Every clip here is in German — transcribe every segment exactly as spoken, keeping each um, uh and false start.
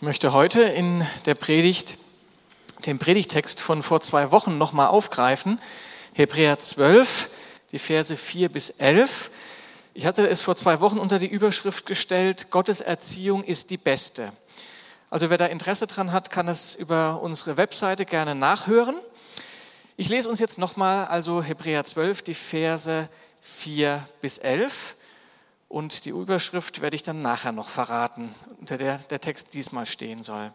Ich möchte heute in der Predigt den Predigttext von vor zwei Wochen nochmal aufgreifen, Hebräer zwölf, die Verse vier bis elf. Ich hatte es vor zwei Wochen unter die Überschrift gestellt, Gottes Erziehung ist die beste. Also wer da Interesse dran hat, kann es über unsere Webseite gerne nachhören. Ich lese uns jetzt nochmal, also Hebräer zwölf, die Verse vier bis elf. Und die Überschrift werde ich dann nachher noch verraten, unter der der Text diesmal stehen soll.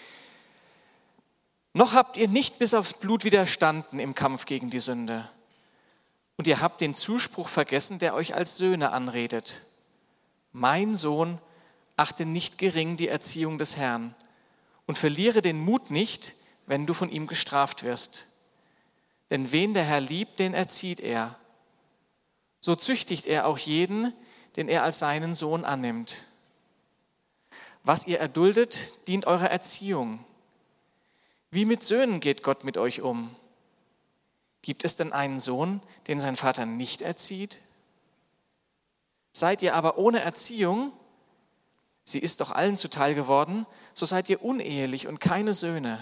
Noch habt ihr nicht bis aufs Blut widerstanden im Kampf gegen die Sünde. Und ihr habt den Zuspruch vergessen, der euch als Söhne anredet. Mein Sohn, achte nicht gering die Erziehung des Herrn und verliere den Mut nicht, wenn du von ihm gestraft wirst. Denn wen der Herr liebt, den erzieht er. So züchtigt er auch jeden, den er als seinen Sohn annimmt. Was ihr erduldet, dient eurer Erziehung. Wie mit Söhnen geht Gott mit euch um? Gibt es denn einen Sohn, den sein Vater nicht erzieht? Seid ihr aber ohne Erziehung, sie ist doch allen zuteil geworden, so seid ihr unehelich und keine Söhne.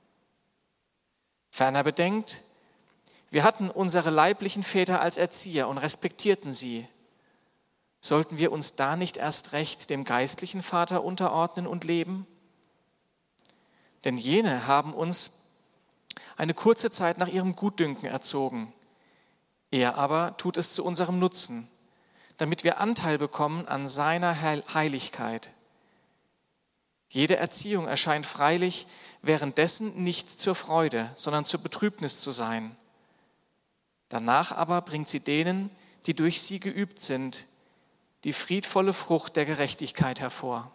Ferner bedenkt, wir hatten unsere leiblichen Väter als Erzieher und respektierten sie. Sollten wir uns da nicht erst recht dem geistlichen Vater unterordnen und leben? Denn jene haben uns eine kurze Zeit nach ihrem Gutdünken erzogen. Er aber tut es zu unserem Nutzen, damit wir Anteil bekommen an seiner Heiligkeit. Jede Erziehung erscheint freilich währenddessen nicht zur Freude, sondern zur Betrübnis zu sein. Danach aber bringt sie denen, die durch sie geübt sind, die friedvolle Frucht der Gerechtigkeit hervor.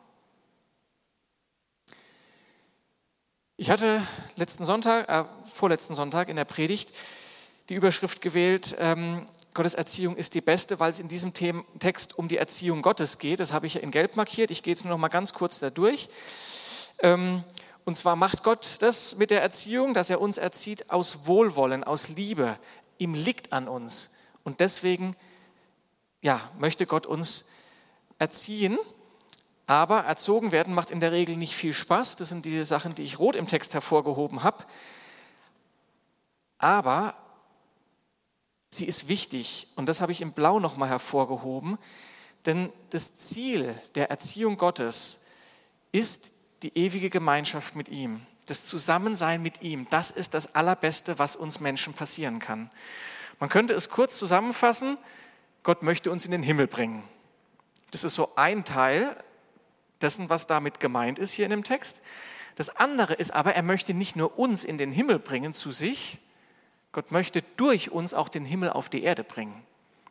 Ich hatte letzten Sonntag, äh, vorletzten Sonntag in der Predigt die Überschrift gewählt, ähm, Gottes Erziehung ist die beste, weil es in diesem Thema, Text um die Erziehung Gottes geht. Das habe ich in Gelb markiert. Ich gehe jetzt nur noch mal ganz kurz da durch. Ähm, und zwar macht Gott das mit der Erziehung, dass er uns erzieht aus Wohlwollen, aus Liebe. Ihm liegt an uns. Und deswegen ja, möchte Gott uns erziehen, aber erzogen werden macht in der Regel nicht viel Spaß. Das sind diese Sachen, die ich rot im Text hervorgehoben habe. Aber sie ist wichtig und das habe ich in Blau nochmal hervorgehoben, denn das Ziel der Erziehung Gottes ist die ewige Gemeinschaft mit ihm, das Zusammensein mit ihm. Das ist das Allerbeste, was uns Menschen passieren kann. Man könnte es kurz zusammenfassen, Gott möchte uns in den Himmel bringen. Das ist so ein Teil dessen, was damit gemeint ist hier in dem Text. Das andere ist aber, er möchte nicht nur uns in den Himmel bringen zu sich, Gott möchte durch uns auch den Himmel auf die Erde bringen.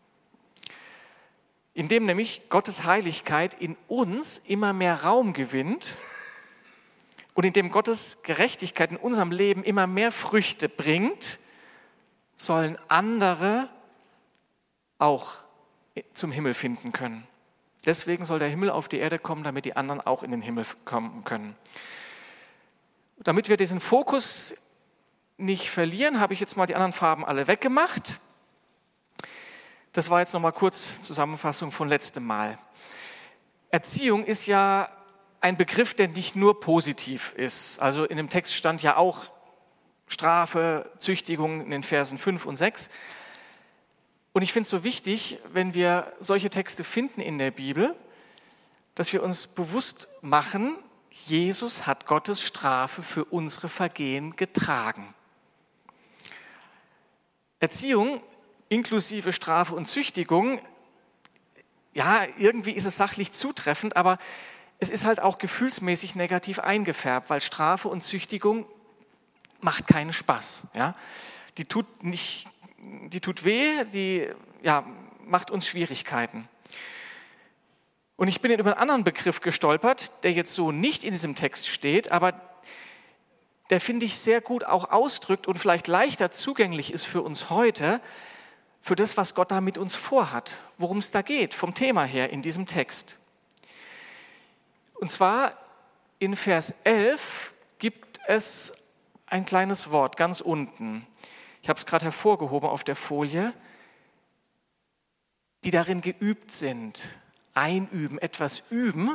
Indem nämlich Gottes Heiligkeit in uns immer mehr Raum gewinnt und indem Gottes Gerechtigkeit in unserem Leben immer mehr Früchte bringt, sollen andere auch zum Himmel finden können. Deswegen soll der Himmel auf die Erde kommen, damit die anderen auch in den Himmel kommen können. Damit wir diesen Fokus nicht verlieren, habe ich jetzt mal die anderen Farben alle weggemacht. Das war jetzt nochmal kurz Zusammenfassung von letztem Mal. Erziehung ist ja ein Begriff, der nicht nur positiv ist. Also in dem Text stand ja auch Strafe, Züchtigung in den Versen fünf und sechs. Und ich finde es so wichtig, wenn wir solche Texte finden in der Bibel, dass wir uns bewusst machen, Jesus hat Gottes Strafe für unsere Vergehen getragen. Erziehung inklusive Strafe und Züchtigung, ja, irgendwie ist es sachlich zutreffend, aber es ist halt auch gefühlsmäßig negativ eingefärbt, weil Strafe und Züchtigung macht keinen Spaß. Ja? Die tut nicht Die tut weh, die ja, macht uns Schwierigkeiten. Und ich bin über einen anderen Begriff gestolpert, der jetzt so nicht in diesem Text steht, aber der, finde ich, sehr gut auch ausdrückt und vielleicht leichter zugänglich ist für uns heute, für das, was Gott da mit uns vorhat, worum es da geht, vom Thema her in diesem Text. Und zwar in Vers elf gibt es ein kleines Wort ganz unten. Ich habe es gerade hervorgehoben auf der Folie, die darin geübt sind. Einüben, etwas üben,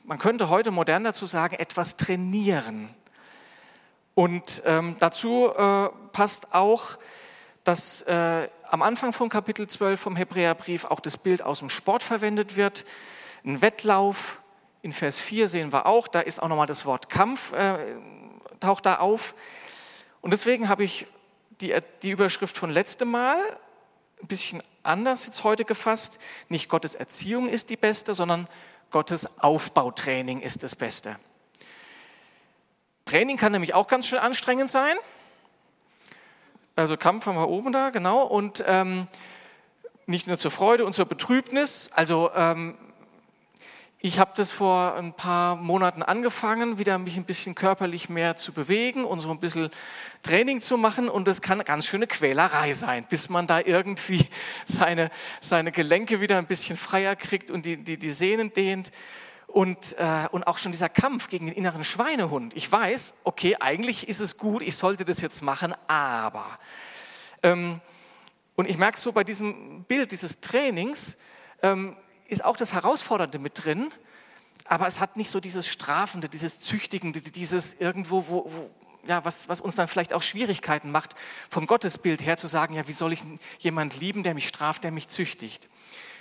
man könnte heute modern dazu sagen, etwas trainieren. Und ähm, dazu äh, passt auch, dass äh, am Anfang von Kapitel zwölf vom Hebräerbrief auch das Bild aus dem Sport verwendet wird. Ein Wettlauf, in Vers vier sehen wir auch, da ist auch nochmal das Wort Kampf, äh, taucht da auf. Und deswegen habe ich die, die Überschrift von letztem Mal ein bisschen anders jetzt heute gefasst. Nicht Gottes Erziehung ist die beste, sondern Gottes Aufbautraining ist das Beste. Training kann nämlich auch ganz schön anstrengend sein. Also Kampf haben wir oben da, genau. Und ähm, nicht nur zur Freude und zur Betrübnis. Also ähm, ich habe das vor ein paar Monaten angefangen, wieder mich ein bisschen körperlich mehr zu bewegen und so ein bisschen Training zu machen. Und das kann ganz schöne Quälerei sein, bis man da irgendwie seine, seine Gelenke wieder ein bisschen freier kriegt und die, die, die Sehnen dehnt. Und, äh, und auch schon dieser Kampf gegen den inneren Schweinehund. Ich weiß, okay, eigentlich ist es gut, ich sollte das jetzt machen, aber. Ähm, und ich merke so bei diesem Bild dieses Trainings, ähm, ist auch das Herausfordernde mit drin, aber es hat nicht so dieses Strafende, dieses Züchtigende, dieses irgendwo, wo, wo, ja, was, was uns dann vielleicht auch Schwierigkeiten macht, vom Gottesbild her zu sagen, ja, wie soll ich jemand lieben, der mich straft, der mich züchtigt.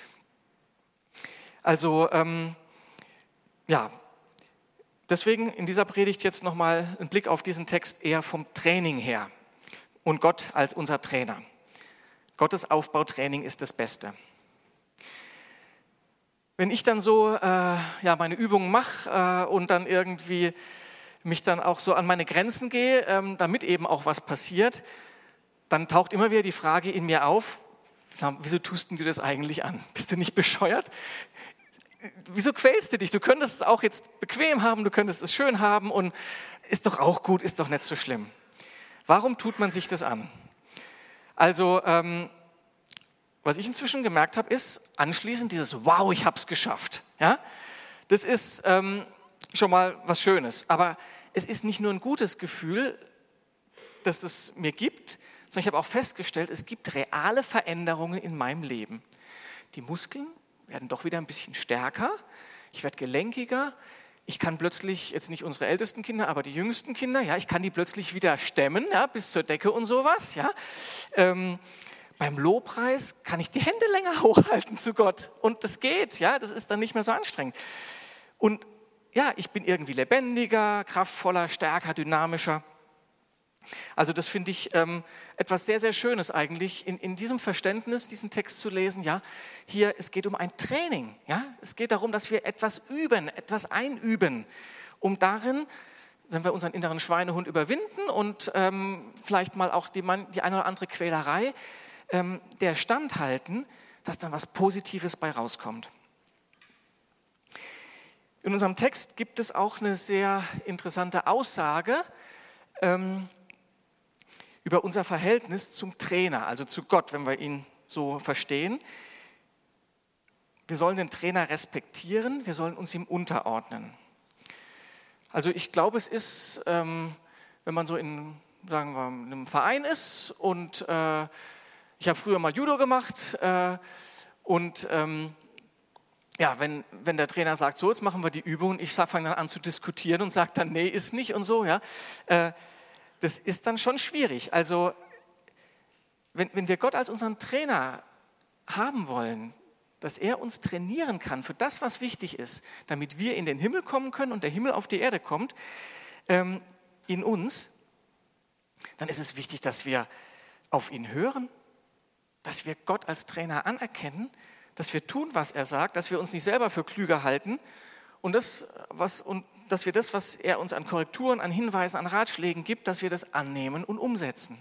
Also, ähm, ja, deswegen in dieser Predigt jetzt nochmal ein Blick auf diesen Text eher vom Training her und Gott als unser Trainer. Gottes Aufbautraining ist das Beste. Wenn ich dann so äh, ja, meine Übungen mache äh, und dann irgendwie mich dann auch so an meine Grenzen gehe, ähm, damit eben auch was passiert, dann taucht immer wieder die Frage in mir auf, wieso tust du dir das eigentlich an? Bist du nicht bescheuert? Wieso quälst du dich? Du könntest es auch jetzt bequem haben, du könntest es schön haben und ist doch auch gut, ist doch nicht so schlimm. Warum tut man sich das an? Also, ähm, was ich inzwischen gemerkt habe, ist anschließend dieses Wow, ich habe es geschafft. Ja? Das ist ähm, schon mal was Schönes, aber es ist nicht nur ein gutes Gefühl, das es mir gibt, sondern ich habe auch festgestellt, es gibt reale Veränderungen in meinem Leben. Die Muskeln werden doch wieder ein bisschen stärker, ich werde gelenkiger, ich kann plötzlich, jetzt nicht unsere ältesten Kinder, aber die jüngsten Kinder, ja, ich kann die plötzlich wieder stemmen, ja, bis zur Decke und sowas. Ja. Ähm, beim Lobpreis kann ich die Hände länger hochhalten zu Gott und das geht, ja, das ist dann nicht mehr so anstrengend. Und ja, ich bin irgendwie lebendiger, kraftvoller, stärker, dynamischer. Also das finde ich ähm, etwas sehr, sehr Schönes eigentlich, in, in diesem Verständnis, diesen Text zu lesen. Ja, hier, es geht um ein Training. Ja? Es geht darum, dass wir etwas üben, etwas einüben, um darin, wenn wir unseren inneren Schweinehund überwinden und ähm, vielleicht mal auch die, die eine oder andere Quälerei ähm, der standhalten, dass dann was Positives bei rauskommt. In unserem Text gibt es auch eine sehr interessante Aussage, ähm, über unser Verhältnis zum Trainer, also zu Gott, wenn wir ihn so verstehen. Wir sollen den Trainer respektieren, wir sollen uns ihm unterordnen. Also ich glaube, es ist, ähm, wenn man so in, sagen wir, in einem Verein ist und äh, ich habe früher mal Judo gemacht äh, und ähm, ja, wenn, wenn der Trainer sagt, so jetzt machen wir die Übung, ich fange dann an zu diskutieren und sage dann, nee, ist nicht und so, ja, äh, das ist dann schon schwierig. Also wenn, wenn wir Gott als unseren Trainer haben wollen, dass er uns trainieren kann für das, was wichtig ist, damit wir in den Himmel kommen können und der Himmel auf die Erde kommt, ähm, in uns, dann ist es wichtig, dass wir auf ihn hören, dass wir Gott als Trainer anerkennen, dass wir tun, was er sagt, dass wir uns nicht selber für klüger halten und das, was und dass wir das, was er uns an Korrekturen, an Hinweisen, an Ratschlägen gibt, dass wir das annehmen und umsetzen.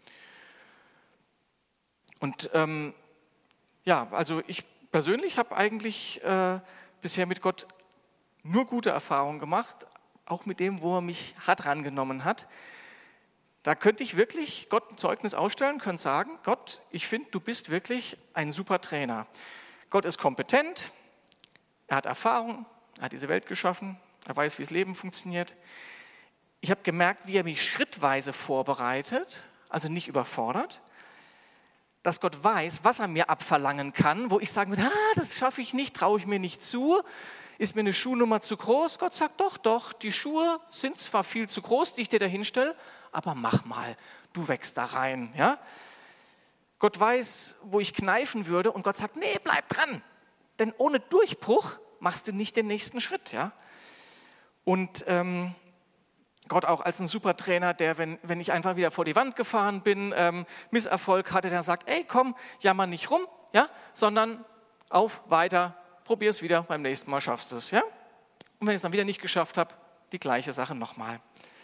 Und ähm, ja, also ich persönlich habe eigentlich äh, bisher mit Gott nur gute Erfahrungen gemacht, auch mit dem, wo er mich hart rangenommen hat. Da könnte ich wirklich Gott ein Zeugnis ausstellen, könnte sagen, Gott, ich finde, du bist wirklich ein super Trainer. Gott ist kompetent, er hat Erfahrung, er hat diese Welt geschaffen, er weiß, wie das Leben funktioniert. Ich habe gemerkt, wie er mich schrittweise vorbereitet, also nicht überfordert, dass Gott weiß, was er mir abverlangen kann, wo ich sagen würde, ah, das schaffe ich nicht, traue ich mir nicht zu, ist mir eine Schuhnummer zu groß? Gott sagt, doch, doch, die Schuhe sind zwar viel zu groß, die ich dir da hinstelle, aber mach mal, du wächst da rein. Ja? Gott weiß, wo ich kneifen würde und Gott sagt, nee, bleib dran, denn ohne Durchbruch machst du nicht den nächsten Schritt. Ja? Und ähm, Gott auch als ein super Trainer, der, wenn, wenn ich einfach wieder vor die Wand gefahren bin, ähm, Misserfolg hatte, der sagt, ey, komm, jammer nicht rum, ja, sondern auf, weiter, probier es wieder, beim nächsten Mal schaffst du es. Ja? Und wenn ich es dann wieder nicht geschafft habe, die gleiche Sache nochmal.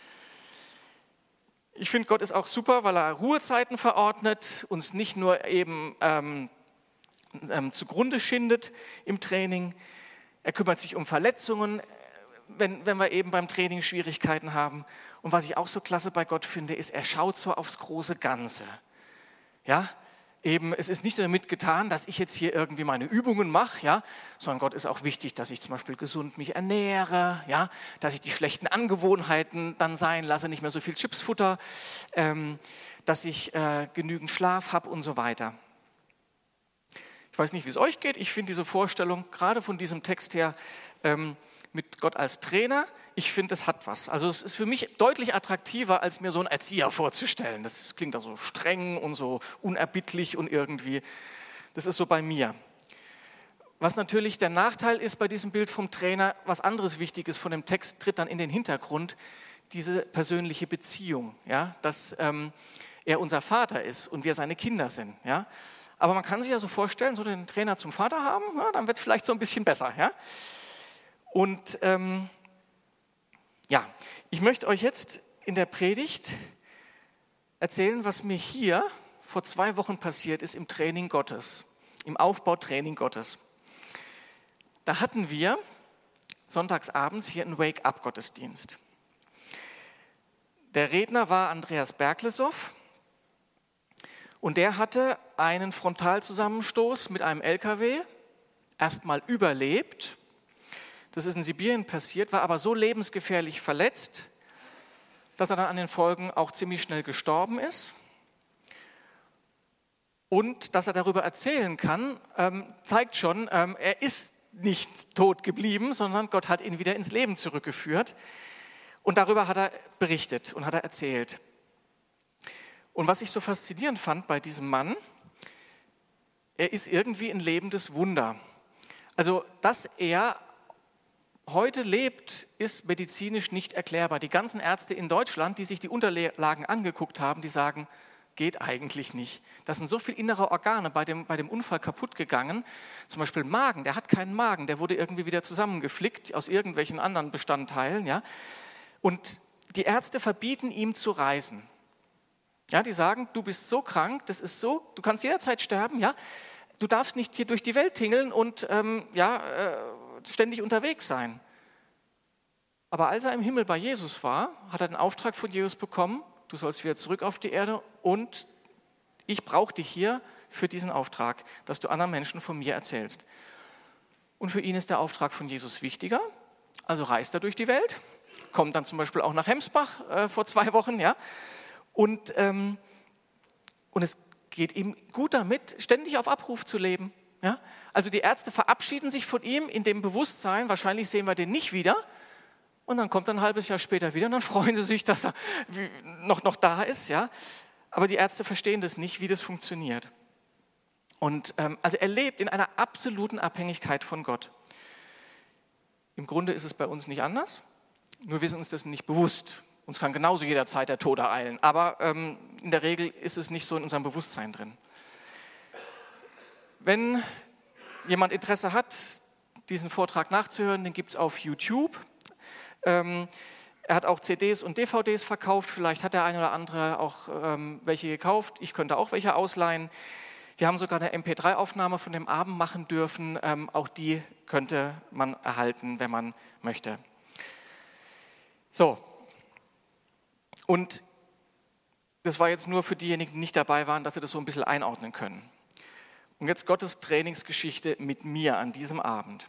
Ich finde, Gott ist auch super, weil er Ruhezeiten verordnet, uns nicht nur eben ähm, ähm, zugrunde schindet im Training. Er kümmert sich um Verletzungen, wenn, wenn wir eben beim Training Schwierigkeiten haben. Und was ich auch so klasse bei Gott finde, ist, er schaut so aufs große Ganze. Ja, eben, es ist nicht damit getan, dass ich jetzt hier irgendwie meine Übungen mache, ja, sondern Gott ist auch wichtig, dass ich zum Beispiel gesund mich ernähre, ja, dass ich die schlechten Angewohnheiten dann sein lasse, nicht mehr so viel Chipsfutter, ähm, dass ich äh, genügend Schlaf habe und so weiter. Ich weiß nicht, wie es euch geht. Ich finde diese Vorstellung, gerade von diesem Text her, ähm, mit Gott als Trainer, ich finde, es hat was. Also es ist für mich deutlich attraktiver, als mir so einen Erzieher vorzustellen. Das klingt da so streng und so unerbittlich und irgendwie, das ist so bei mir. Was natürlich der Nachteil ist bei diesem Bild vom Trainer, was anderes Wichtiges von dem Text tritt dann in den Hintergrund, diese persönliche Beziehung, ja, dass ähm, er unser Vater ist und wir seine Kinder sind. Ja. Aber man kann sich ja so vorstellen, so den Trainer zum Vater haben, ja, dann wird es vielleicht so ein bisschen besser. Ja. Und ähm, ja, ich möchte euch jetzt in der Predigt erzählen, was mir hier vor zwei Wochen passiert ist im Training Gottes, im Aufbautraining Gottes. Da hatten wir sonntagsabends hier einen Wake-up-Gottesdienst. Der Redner war Andreas Berglesow und der hatte einen Frontalzusammenstoß mit einem L K W erstmal überlebt. Das ist in Sibirien passiert, war aber so lebensgefährlich verletzt, dass er dann an den Folgen auch ziemlich schnell gestorben ist. Und dass er darüber erzählen kann, ähm, zeigt schon, ähm, er ist nicht tot geblieben, sondern Gott hat ihn wieder ins Leben zurückgeführt. Und darüber hat er berichtet und hat er erzählt. Und was ich so faszinierend fand bei diesem Mann, er ist irgendwie ein lebendes Wunder. Also, dass er heute lebt, ist medizinisch nicht erklärbar. Die ganzen Ärzte in Deutschland, die sich die Unterlagen angeguckt haben, die sagen, geht eigentlich nicht. Da sind so viele innere Organe bei dem, bei dem Unfall kaputt gegangen. Zum Beispiel Magen, der hat keinen Magen, der wurde irgendwie wieder zusammengeflickt aus irgendwelchen anderen Bestandteilen. Ja? Und die Ärzte verbieten ihm zu reisen. Ja, die sagen, du bist so krank, das ist so, du kannst jederzeit sterben, ja? Du darfst nicht hier durch die Welt tingeln und ähm, ja, äh, ständig unterwegs sein. Aber als er im Himmel bei Jesus war, hat er den Auftrag von Jesus bekommen, du sollst wieder zurück auf die Erde und ich brauche dich hier für diesen Auftrag, dass du anderen Menschen von mir erzählst. Und für ihn ist der Auftrag von Jesus wichtiger, also reist er durch die Welt, kommt dann zum Beispiel auch nach Hemsbach äh, vor zwei Wochen, ja, und, ähm, und es geht ihm gut damit, ständig auf Abruf zu leben. Ja? Also die Ärzte verabschieden sich von ihm in dem Bewusstsein, wahrscheinlich sehen wir den nicht wieder. Und dann kommt er ein halbes Jahr später wieder und dann freuen sie sich, dass er noch, noch da ist. Ja? Aber die Ärzte verstehen das nicht, wie das funktioniert. Und ähm, also er lebt in einer absoluten Abhängigkeit von Gott. Im Grunde ist es bei uns nicht anders, nur wir sind uns das nicht bewusst. Uns kann genauso jederzeit der Tod ereilen, aber ähm, in der Regel ist es nicht so in unserem Bewusstsein drin. Wenn jemand Interesse hat, diesen Vortrag nachzuhören, den gibt es auf YouTube. Ähm, er hat auch C Ds und D V Ds verkauft, vielleicht hat der eine oder andere auch ähm, welche gekauft, ich könnte auch welche ausleihen. Wir haben sogar eine M P drei Aufnahme von dem Abend machen dürfen, ähm, auch die könnte man erhalten, wenn man möchte. So, und das war jetzt nur für diejenigen, die nicht dabei waren, dass sie das so ein bisschen einordnen können. Und jetzt Gottes Trainingsgeschichte mit mir an diesem Abend.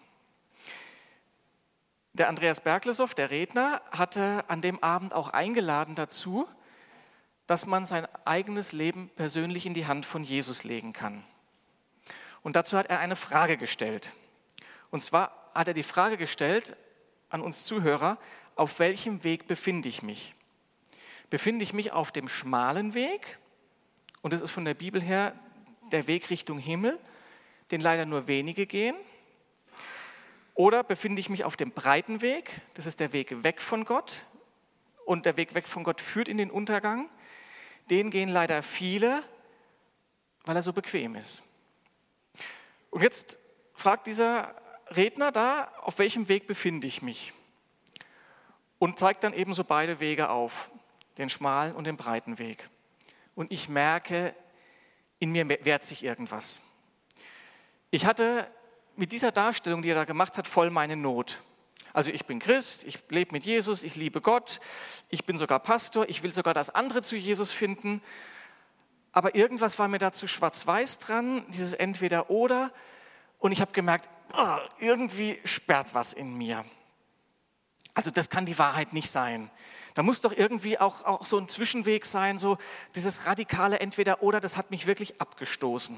Der Andreas Berglesow, der Redner, hatte an dem Abend auch eingeladen dazu, dass man sein eigenes Leben persönlich in die Hand von Jesus legen kann. Und dazu hat er eine Frage gestellt. Und zwar, hat er die Frage gestellt an uns Zuhörer, auf welchem Weg befinde ich mich? Befinde ich mich auf dem schmalen Weg? Und das ist von der Bibel her der Weg Richtung Himmel, den leider nur wenige gehen. Oder befinde ich mich auf dem breiten Weg? Das ist der Weg weg von Gott. Und der Weg weg von Gott führt in den Untergang. Den gehen leider viele, weil er so bequem ist. Und jetzt fragt dieser Redner da, auf welchem Weg befinde ich mich? Und zeigt dann eben so beide Wege auf, den schmalen und den breiten Weg. Und ich merke, in mir wehrt sich irgendwas. Ich hatte mit dieser Darstellung, die er da gemacht hat, voll meine Not. Also ich bin Christ, ich lebe mit Jesus, ich liebe Gott, ich bin sogar Pastor, ich will sogar, dass andere zu Jesus finden. Aber irgendwas war mir da zu schwarz-weiß dran, dieses Entweder-Oder. Und ich habe gemerkt, oh, irgendwie sperrt was in mir. Also das kann die Wahrheit nicht sein. Da muss doch irgendwie auch, auch so ein Zwischenweg sein, so dieses radikale Entweder-Oder, das hat mich wirklich abgestoßen.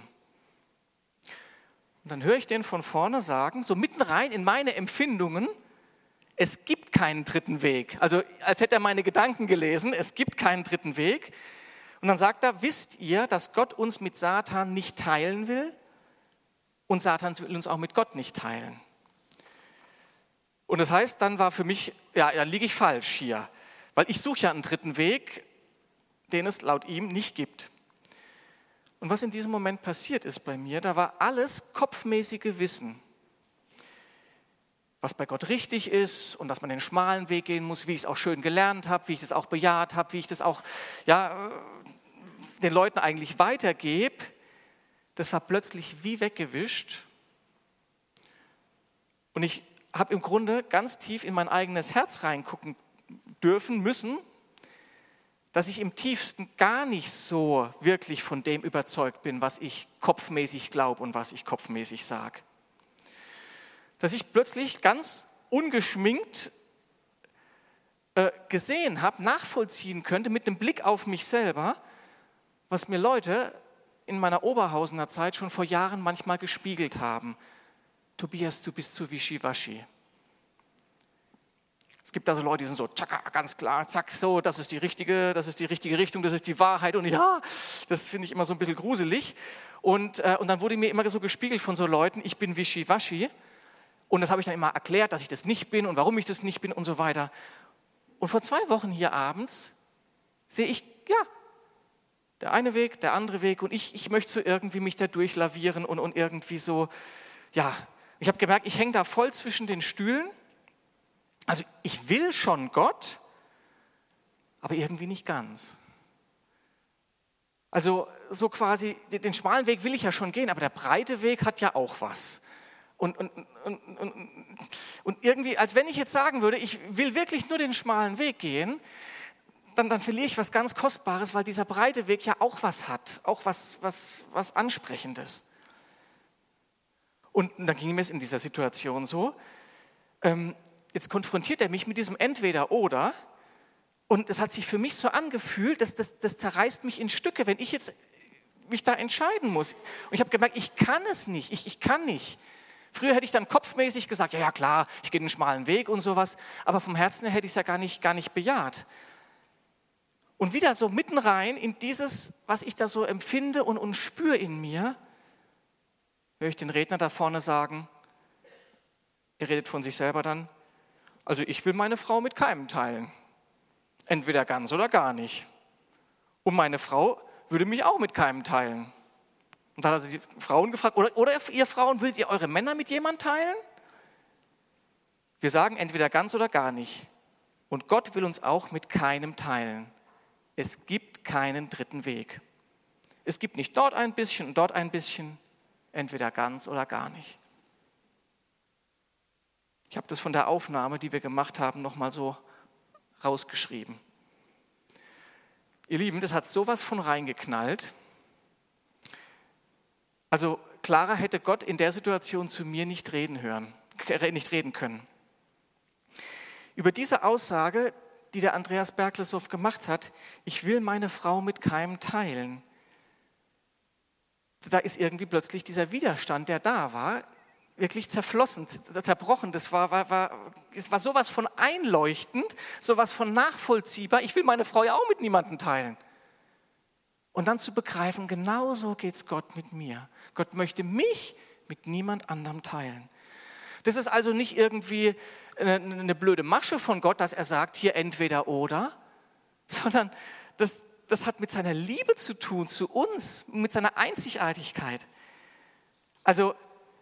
Und dann höre ich den von vorne sagen, so mitten rein in meine Empfindungen, es gibt keinen dritten Weg. Also als hätte er meine Gedanken gelesen, es gibt keinen dritten Weg. Und dann sagt er, wisst ihr, dass Gott uns mit Satan nicht teilen will? Und Satan will uns auch mit Gott nicht teilen. Und das heißt, dann war für mich, ja, da liege ich falsch hier. Weil ich suche ja einen dritten Weg, den es laut ihm nicht gibt. Und was in diesem Moment passiert ist bei mir, da war alles kopfmäßige Wissen. Was bei Gott richtig ist und dass man den schmalen Weg gehen muss, wie ich es auch schön gelernt habe, wie ich das auch bejaht habe, wie ich das auch ja, den Leuten eigentlich weitergebe, das war plötzlich wie weggewischt. Und ich habe im Grunde ganz tief in mein eigenes Herz reingucken dürfen, müssen, dass ich im tiefsten gar nicht so wirklich von dem überzeugt bin, was ich kopfmäßig glaube und was ich kopfmäßig sage. Dass ich plötzlich ganz ungeschminkt äh, gesehen habe, nachvollziehen könnte mit einem Blick auf mich selber, was mir Leute in meiner Oberhausener Zeit schon vor Jahren manchmal gespiegelt haben. Tobias, du bist zu wischiwaschi. Es gibt also Leute, die sind so, tschakka, ganz klar, zack, so, das ist die richtige, das ist die richtige Richtung, das ist die Wahrheit. Und ja, das finde ich immer so ein bisschen gruselig. Und, äh, und dann wurde mir immer so gespiegelt von so Leuten, ich bin wischiwaschi. Und das habe ich dann immer erklärt, dass ich das nicht bin und warum ich das nicht bin und so weiter. Und vor zwei Wochen hier abends sehe ich, ja, der eine Weg, der andere Weg. Und ich, ich möchte so irgendwie mich da durchlavieren und, und irgendwie so, ja, ich habe gemerkt, ich hänge da voll zwischen den Stühlen. Also ich will schon Gott, aber irgendwie nicht ganz. Also so quasi, den schmalen Weg will ich ja schon gehen, aber der breite Weg hat ja auch was. Und, und, und, und, und irgendwie, als wenn ich jetzt sagen würde, ich will wirklich nur den schmalen Weg gehen, dann, dann verliere ich was ganz Kostbares, weil dieser breite Weg ja auch was hat, auch was, was, was Ansprechendes. Und dann ging mir es in dieser Situation so, ähm, jetzt konfrontiert er mich mit diesem Entweder-Oder und es hat sich für mich so angefühlt, dass das, das zerreißt mich in Stücke, wenn ich jetzt mich da entscheiden muss. Und ich habe gemerkt, ich kann es nicht, ich, ich kann nicht. Früher hätte ich dann kopfmäßig gesagt, ja, ja klar, ich gehe den schmalen Weg und sowas, aber vom Herzen her hätte ich es ja gar nicht, gar nicht bejaht. Und wieder so mitten rein in dieses, was ich da so empfinde und, und spüre in mir, höre ich den Redner da vorne sagen, er redet von sich selber dann, also ich will meine Frau mit keinem teilen. Entweder ganz oder gar nicht. Und meine Frau würde mich auch mit keinem teilen. Und dann hat er die Frauen gefragt, oder, oder ihr Frauen, würdet ihr eure Männer mit jemandem teilen? Wir sagen entweder ganz oder gar nicht. Und Gott will uns auch mit keinem teilen. Es gibt keinen dritten Weg. Es gibt nicht dort ein bisschen und dort ein bisschen, entweder ganz oder gar nicht. Ich habe das von der Aufnahme, die wir gemacht haben, nochmal so rausgeschrieben. Ihr Lieben, das hat sowas von reingeknallt. Also klarer hätte Gott in der Situation zu mir nicht reden hören, nicht reden können. Über diese Aussage, die der Andreas Berkleshoff gemacht hat, ich will meine Frau mit keinem teilen. Da ist irgendwie plötzlich dieser Widerstand, der da war, wirklich zerflossen, zerbrochen. Das war, war, war, es war sowas von einleuchtend, sowas von nachvollziehbar. Ich will meine Frau ja auch mit niemandem teilen. Und dann zu begreifen, genau so geht es Gott mit mir. Gott möchte mich mit niemand anderem teilen. Das ist also nicht irgendwie eine, eine blöde Masche von Gott, dass er sagt, hier entweder oder, sondern das, das hat mit seiner Liebe zu tun, zu uns, mit seiner Einzigartigkeit. Also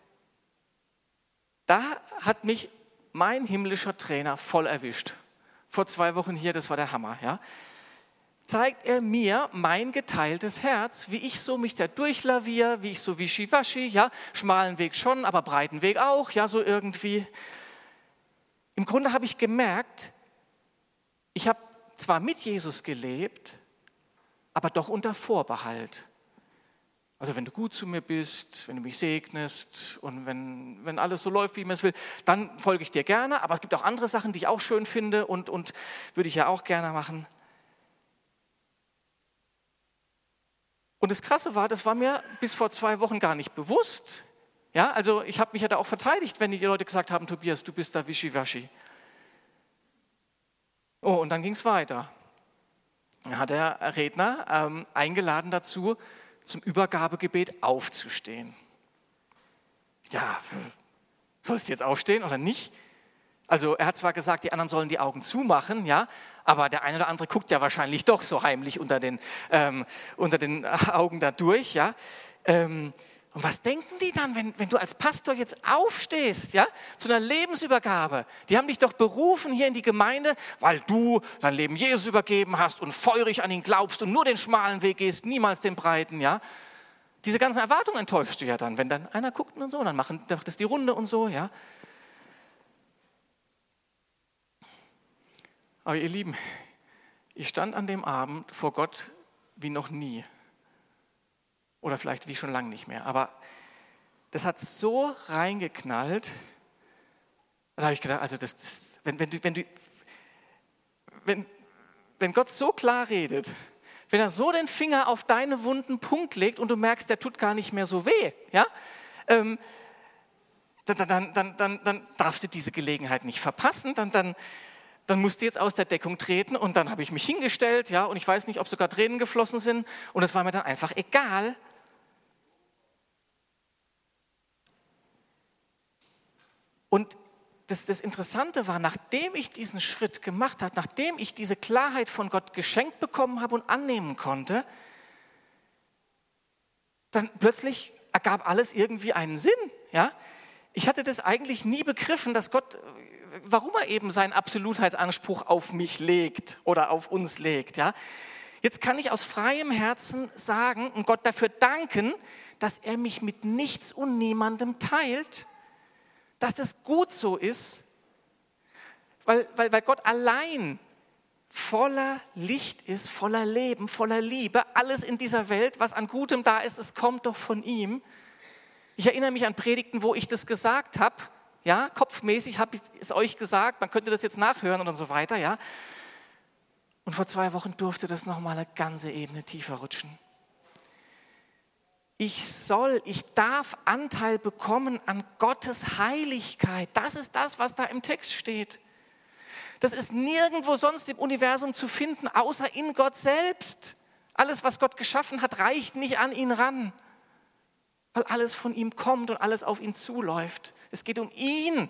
da hat mich mein himmlischer Trainer voll erwischt. Vor zwei Wochen hier, das war der Hammer. Ja? Zeigt er mir mein geteiltes Herz, wie ich so mich da durchlaviere, wie ich so wischiwaschi, ja, schmalen Weg schon, aber breiten Weg auch, ja, so irgendwie. Im Grunde habe ich gemerkt, ich habe zwar mit Jesus gelebt, aber doch unter Vorbehalt. Also wenn du gut zu mir bist, wenn du mich segnest und wenn, wenn alles so läuft, wie ich es will, dann folge ich dir gerne. Aber es gibt auch andere Sachen, die ich auch schön finde und, und würde ich ja auch gerne machen. Und das Krasse war, das war mir bis vor zwei Wochen gar nicht bewusst. Ja, also ich habe mich ja da auch verteidigt, wenn die Leute gesagt haben, Tobias, du bist da wischiwaschi. Oh, und dann ging es weiter. Dann hat der Redner ähm, eingeladen dazu, zum Übergabegebet aufzustehen. Ja, sollst du jetzt aufstehen oder nicht? Also er hat zwar gesagt, die anderen sollen die Augen zumachen, ja, aber der eine oder andere guckt ja wahrscheinlich doch so heimlich unter den, ähm, unter den Augen da durch, ja. Ähm, und was denken die dann, wenn, wenn du als Pastor jetzt aufstehst, ja, zu einer Lebensübergabe? Die haben dich doch berufen hier in die Gemeinde, weil du dein Leben Jesus übergeben hast und feurig an ihn glaubst und nur den schmalen Weg gehst, niemals den breiten, ja. Diese ganzen Erwartungen enttäuschst du ja dann, wenn dann einer guckt und so, und dann machen, macht das die Runde und so, ja. Aber ihr Lieben, ich stand an dem Abend vor Gott wie noch nie. Oder vielleicht wie schon lange nicht mehr. Aber das hat so reingeknallt. Da habe ich gedacht, also das, das, wenn, wenn, du, wenn, du, wenn, wenn Gott so klar redet, wenn er so den Finger auf deine wunden Punkt legt und du merkst, der tut gar nicht mehr so weh, ja, ähm, dann, dann, dann, dann, dann darfst du diese Gelegenheit nicht verpassen. Dann, dann, dann musst du jetzt aus der Deckung treten und dann habe ich mich hingestellt, ja, und ich weiß nicht, ob sogar Tränen geflossen sind und es war mir dann einfach egal. Und das, das Interessante war, nachdem ich diesen Schritt gemacht habe, nachdem ich diese Klarheit von Gott geschenkt bekommen habe und annehmen konnte, dann plötzlich ergab alles irgendwie einen Sinn. Ja? Ich hatte das eigentlich nie begriffen, dass Gott, warum er eben seinen Absolutheitsanspruch auf mich legt oder auf uns legt. Ja? Jetzt kann ich aus freiem Herzen sagen und Gott dafür danken, dass er mich mit nichts und niemandem teilt, dass das gut so ist, weil, weil, weil Gott allein voller Licht ist, voller Leben, voller Liebe. Alles in dieser Welt, was an Gutem da ist, es kommt doch von ihm. Ich erinnere mich an Predigten, wo ich das gesagt habe, ja, kopfmäßig habe ich es euch gesagt, man könnte das jetzt nachhören und so weiter, ja. Und vor zwei Wochen durfte das nochmal eine ganze Ebene tiefer rutschen. Ich soll, ich darf Anteil bekommen an Gottes Heiligkeit. Das ist das, was da im Text steht. Das ist nirgendwo sonst im Universum zu finden, außer in Gott selbst. Alles, was Gott geschaffen hat, reicht nicht an ihn ran, weil alles von ihm kommt und alles auf ihn zuläuft. Es geht um ihn.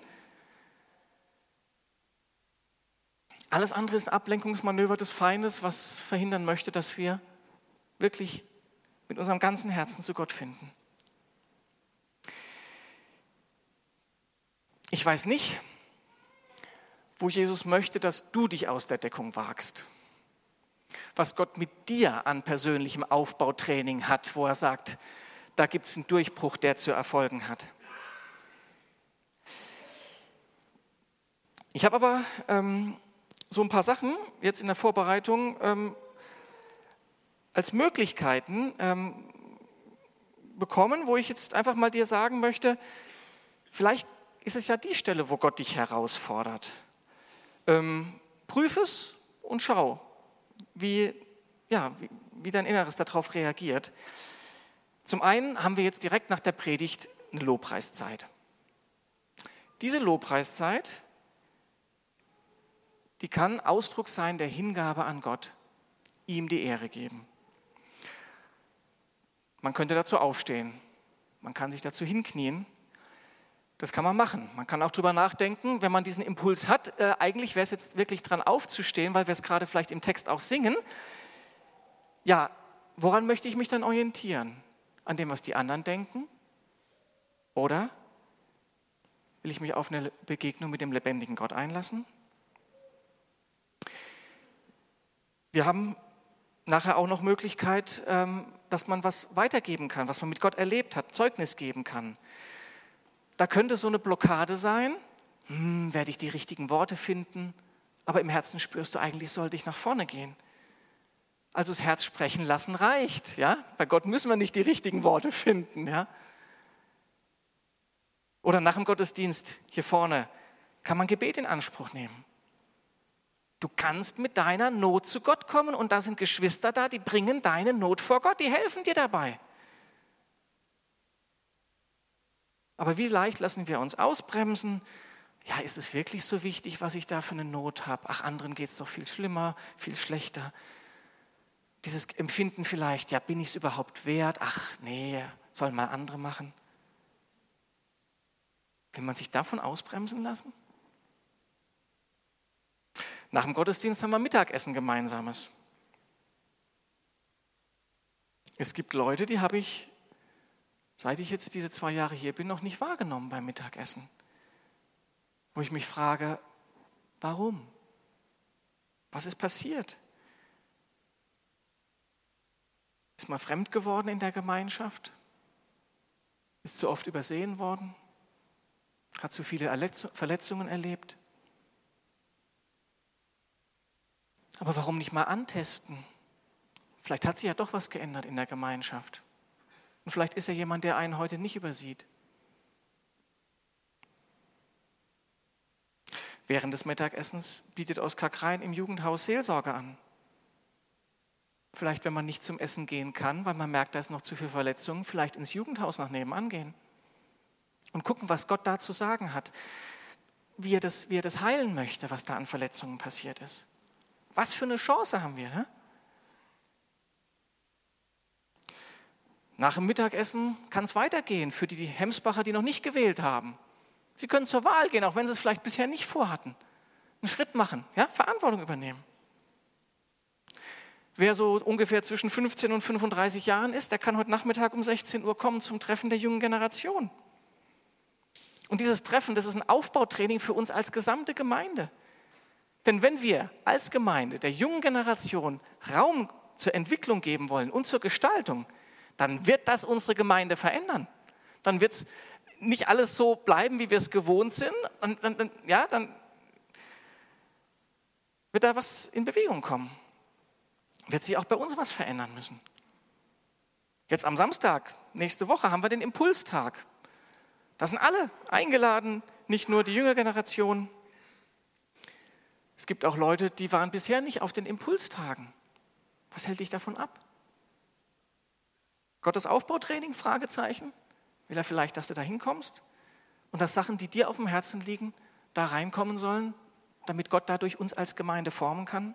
Alles andere ist ein Ablenkungsmanöver des Feindes, was verhindern möchte, dass wir wirklich mit unserem ganzen Herzen zu Gott finden. Ich weiß nicht, wo Jesus möchte, dass du dich aus der Deckung wagst. Was Gott mit dir an persönlichem Aufbautraining hat, wo er sagt, da gibt es einen Durchbruch, der zu erfolgen hat. Ich habe aber ähm, so ein paar Sachen jetzt in der Vorbereitung ähm, als Möglichkeiten ähm, bekommen, wo ich jetzt einfach mal dir sagen möchte, vielleicht ist es ja die Stelle, wo Gott dich herausfordert. Ähm, prüf es und schau, wie, ja, wie, wie dein Inneres darauf reagiert. Zum einen haben wir jetzt direkt nach der Predigt eine Lobpreiszeit. Diese Lobpreiszeit, die kann Ausdruck sein der Hingabe an Gott, ihm die Ehre geben. Man könnte dazu aufstehen, man kann sich dazu hinknien. Das kann man machen. Man kann auch drüber nachdenken, wenn man diesen Impuls hat, äh, eigentlich wäre es jetzt wirklich dran aufzustehen, weil wir es gerade vielleicht im Text auch singen. Ja, woran möchte ich mich dann orientieren? An dem, was die anderen denken? Oder will ich mich auf eine Begegnung mit dem lebendigen Gott einlassen? Wir haben nachher auch noch Möglichkeit, ähm, dass man was weitergeben kann, was man mit Gott erlebt hat, Zeugnis geben kann. Da könnte so eine Blockade sein, hm, werde ich die richtigen Worte finden, aber im Herzen spürst du, eigentlich sollte ich nach vorne gehen. Also das Herz sprechen lassen reicht. Ja? Bei Gott müssen wir nicht die richtigen Worte finden. Ja? Oder nach dem Gottesdienst hier vorne kann man Gebet in Anspruch nehmen. Du kannst mit deiner Not zu Gott kommen und da sind Geschwister da, die bringen deine Not vor Gott, die helfen dir dabei. Aber wie leicht lassen wir uns ausbremsen? Ja, ist es wirklich so wichtig, was ich da für eine Not habe? Ach, anderen geht es doch viel schlimmer, viel schlechter. Dieses Empfinden vielleicht, ja, bin ich es überhaupt wert? Ach, nee, sollen mal andere machen. Will man sich davon ausbremsen lassen? Nach dem Gottesdienst haben wir Mittagessen Gemeinsames. Es gibt Leute, die habe ich, seit ich jetzt diese zwei Jahre hier bin, noch nicht wahrgenommen beim Mittagessen. Wo ich mich frage, warum? Was ist passiert? Ist man fremd geworden in der Gemeinschaft? Ist zu oft übersehen worden? Hat zu viele Verletzungen erlebt? Aber warum nicht mal antesten? Vielleicht hat sich ja doch was geändert in der Gemeinschaft. Und vielleicht ist er jemand, der einen heute nicht übersieht. Während des Mittagessens bietet Oskar Krein im Jugendhaus Seelsorge an. Vielleicht, wenn man nicht zum Essen gehen kann, weil man merkt, da ist noch zu viel Verletzungen, vielleicht ins Jugendhaus nach nebenan gehen und gucken, was Gott da zu sagen hat, wie er das, wie er das heilen möchte, was da an Verletzungen passiert ist. Was für eine Chance haben wir, ne? Nach dem Mittagessen kann es weitergehen für die Hemsbacher, die noch nicht gewählt haben. Sie können zur Wahl gehen, auch wenn sie es vielleicht bisher nicht vorhatten. Einen Schritt machen, ja? Verantwortung übernehmen. Wer so ungefähr zwischen fünfzehn und fünfunddreißig Jahren ist, der kann heute Nachmittag um sechzehn Uhr kommen zum Treffen der jungen Generation. Und dieses Treffen, das ist ein Aufbautraining für uns als gesamte Gemeinde. Denn wenn wir als Gemeinde der jungen Generation Raum zur Entwicklung geben wollen und zur Gestaltung, dann wird das unsere Gemeinde verändern. Dann wird es nicht alles so bleiben, wie wir es gewohnt sind. Und, und, ja, dann wird da was in Bewegung kommen. Wird sich auch bei uns was verändern müssen. Jetzt am Samstag, nächste Woche, haben wir den Impulstag. Da sind alle eingeladen, nicht nur die jüngere Generation. Es gibt auch Leute, die waren bisher nicht auf den Impulstagen. Was hält dich davon ab? Gottes Aufbautraining? Fragezeichen. Will er vielleicht, dass du da hinkommst? Und dass Sachen, die dir auf dem Herzen liegen, da reinkommen sollen, damit Gott dadurch uns als Gemeinde formen kann?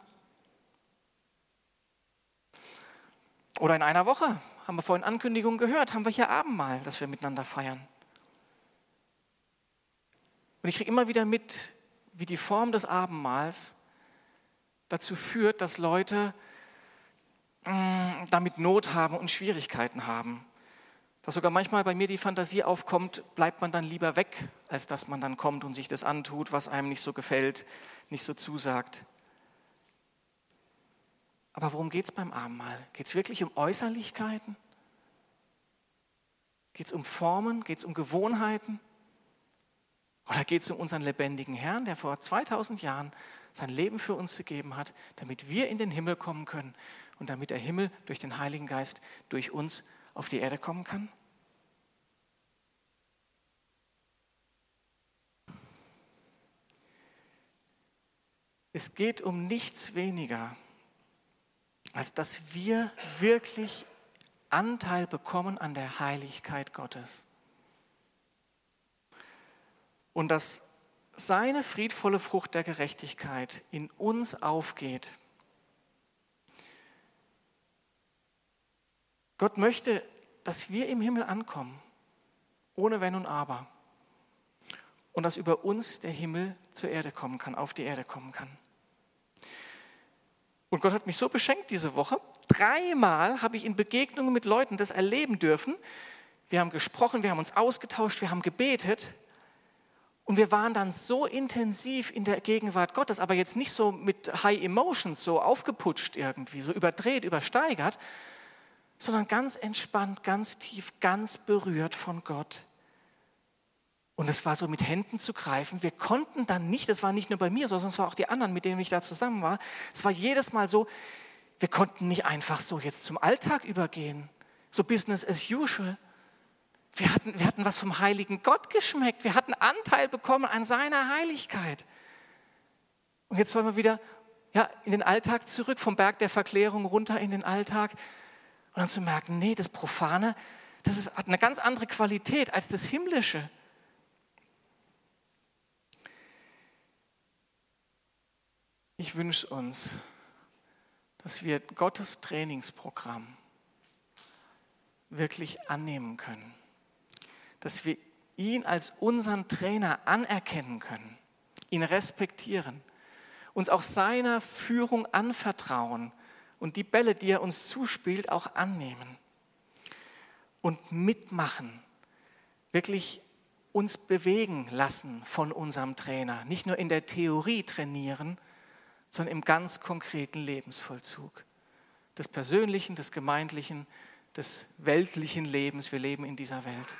Oder in einer Woche, haben wir vorhin Ankündigungen gehört, haben wir hier Abendmahl, das wir miteinander feiern. Und ich kriege immer wieder mit, wie die Form des Abendmahls dazu führt, dass Leute mh, damit Not haben und Schwierigkeiten haben. Dass sogar manchmal bei mir die Fantasie aufkommt, bleibt man dann lieber weg, als dass man dann kommt und sich das antut, was einem nicht so gefällt, nicht so zusagt. Aber worum geht es beim Abendmahl? Geht es wirklich um Äußerlichkeiten? Geht es um Formen? Geht es um Gewohnheiten? Oder geht es um unseren lebendigen Herrn, der vor zweitausend Jahren sein Leben für uns gegeben hat, damit wir in den Himmel kommen können und damit der Himmel durch den Heiligen Geist durch uns auf die Erde kommen kann? Es geht um nichts weniger, als dass wir wirklich Anteil bekommen an der Heiligkeit Gottes. und dass seine friedvolle Frucht der Gerechtigkeit in uns aufgeht. Gott möchte, dass wir im Himmel ankommen, ohne Wenn und Aber. Und dass über uns der Himmel zur Erde kommen kann, auf die Erde kommen kann. Und Gott hat mich so beschenkt diese Woche. Dreimal habe ich in Begegnungen mit Leuten das erleben dürfen. Wir haben gesprochen, wir haben uns ausgetauscht, wir haben gebetet. Und wir waren dann so intensiv in der Gegenwart Gottes, aber jetzt nicht so mit High Emotions, so aufgeputscht irgendwie, so überdreht, übersteigert, sondern ganz entspannt, ganz tief, ganz berührt von Gott. Und es war so mit Händen zu greifen. Wir konnten dann nicht, das war nicht nur bei mir, sondern es war auch die anderen, mit denen ich da zusammen war. Es war jedes Mal so, wir konnten nicht einfach so jetzt zum Alltag übergehen, so Business as usual. Wir hatten, wir hatten was vom heiligen Gott geschmeckt. Wir hatten Anteil bekommen an seiner Heiligkeit. Und jetzt wollen wir wieder ja, in den Alltag zurück, vom Berg der Verklärung runter in den Alltag. Und dann zu merken, nee, das Profane, das ist, hat eine ganz andere Qualität als das Himmlische. Ich wünsche uns, dass wir Gottes Trainingsprogramm wirklich annehmen können. Dass wir ihn als unseren Trainer anerkennen können, ihn respektieren, uns auch seiner Führung anvertrauen und die Bälle, die er uns zuspielt, auch annehmen und mitmachen, wirklich uns bewegen lassen von unserem Trainer. Nicht nur in der Theorie trainieren, sondern im ganz konkreten Lebensvollzug des persönlichen, des gemeindlichen, des weltlichen Lebens. Wir leben in dieser Welt.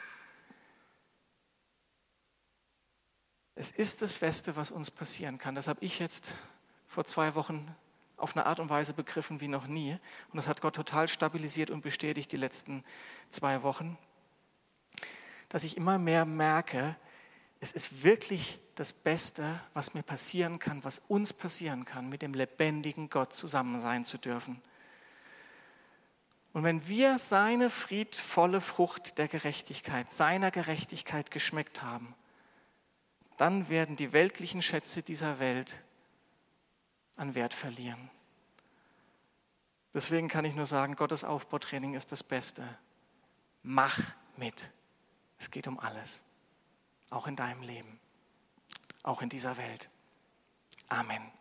Es ist das Beste, was uns passieren kann. Das habe ich jetzt vor zwei Wochen auf eine Art und Weise begriffen wie noch nie. Und das hat Gott total stabilisiert und bestätigt die letzten zwei Wochen. Dass ich immer mehr merke, es ist wirklich das Beste, was mir passieren kann, was uns passieren kann, mit dem lebendigen Gott zusammen sein zu dürfen. Und wenn wir seine friedvolle Frucht der Gerechtigkeit, seiner Gerechtigkeit geschmeckt haben, dann werden die weltlichen Schätze dieser Welt an Wert verlieren. Deswegen kann ich nur sagen, Gottes Aufbautraining ist das Beste. Mach mit. Es geht um alles. Auch in deinem Leben. Auch in dieser Welt. Amen.